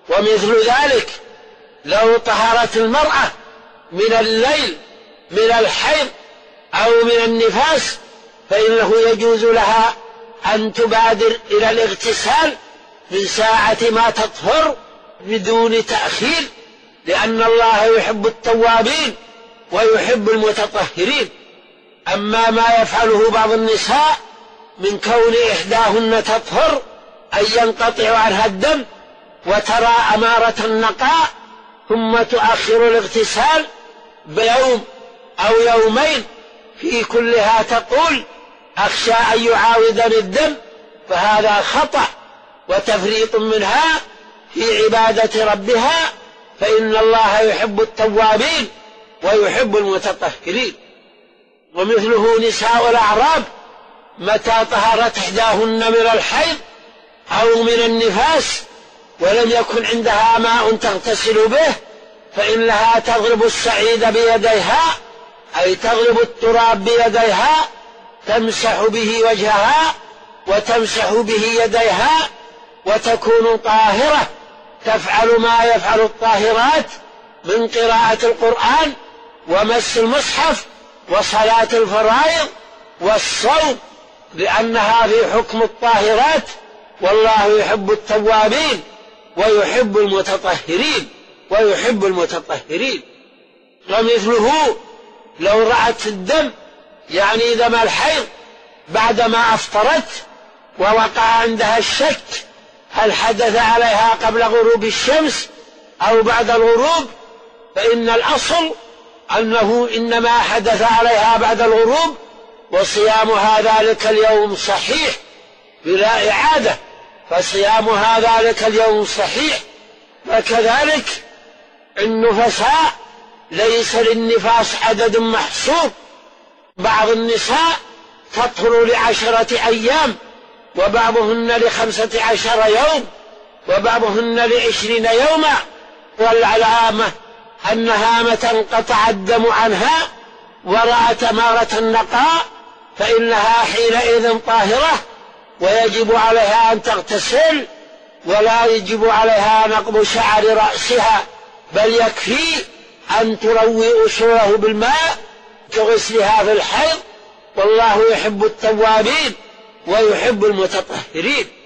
ومثل ذلك لو طهرت المرأة من الليل من الحيض أو من النفاس فإنه يجوز لها أن تبادر إلى الاغتسال من ساعة ما تطهر بدون تأخير، لأن الله يحب التوابين ويحب المتطهرين. أما ما يفعله بعض النساء من كون إحداهن تطهر أن ينقطع عنها الدم وترى أمارة النقاء ثم تؤخر الاغتسال بيوم أو يومين في كلها تقول أخشى أن يعاودني الدم، فهذا خطأ وتفريط منها في عبادة ربها، فإن الله يحب التوابين ويحب المتطهرين. ومثله نساء الأعراب متى طهرت إحداهن من الحيض أو من النفاس ولم يكن عندها ماء تغتسل به فإنها تضرب السعيد بيديها، أي تضرب التراب بيديها، تمسح به وجهها وتمسح به يديها وتكون طاهرة، تفعل ما يفعل الطاهرات من قراءة القرآن ومس المصحف وصلاة الفرائض والصوم، لأنها في حكم الطاهرات، والله يحب التوابين ويحب المتطهرين ويحب المتطهرين. ومثله لو رأت الدم يعني دم الحيض بعدما أفطرت ووقع عندها الشك هل حدث عليها قبل غروب الشمس أو بعد الغروب، فإن الأصل أنه إنما حدث عليها بعد الغروب، وصيامها ذلك اليوم صحيح بلا إعادة، فصيامها ذلك اليوم صحيح. وكذلك النفساء ليس للنفاس عدد محسوب، بعض النساء تطهر ل10 أيام وبعضهن ل15 يوم وبعضهن ل20 يوما، والعلامة أنها متى انقطع الدم عنها ورأت أمارة النقاء فإنها حينئذ طاهرة، ويجب عليها أن تغتسل، ولا يجب عليها نقض شعر رأسها، بل يكفي أن تروي أصوله بالماء كغسلها في الحيض، والله يحب التوابين ويحب المتطهرين.